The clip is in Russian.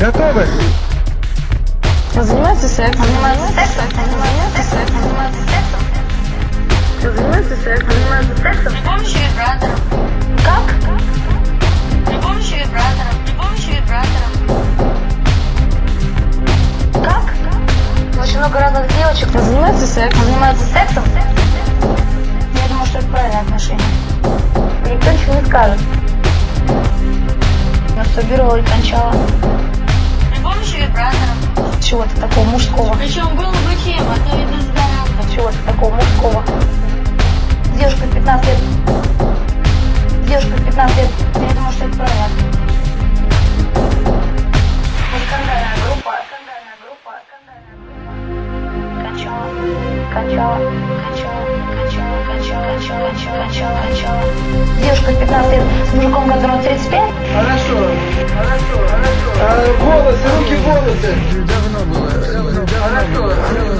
Готовы? Занимается сексом. Занимается сексом. Занимается сексом. Занимается сексом. Занимается сексом. При помощи вибратора. Как? При помощи вибратора. При помощи вибратора. Как? Очень много разных девочек. Занимается сексом. Занимается сексом. Я думаю, что это правильное отношение. Никто ничего не скажет. Мастурбировала и кончала. При помощи вибратора. Чего-то такого мужского. Причем голову чем? А то это здорово. Чего-то такого мужского. Девушка 15 лет. Девушка 15 лет. Я думаю, что это правильно. Музыкальная группа. Кончала. Девушка 15 лет с мужиком, которому 35. Хорошо. Волосы, руки в волосы. Давно было. Хорошо.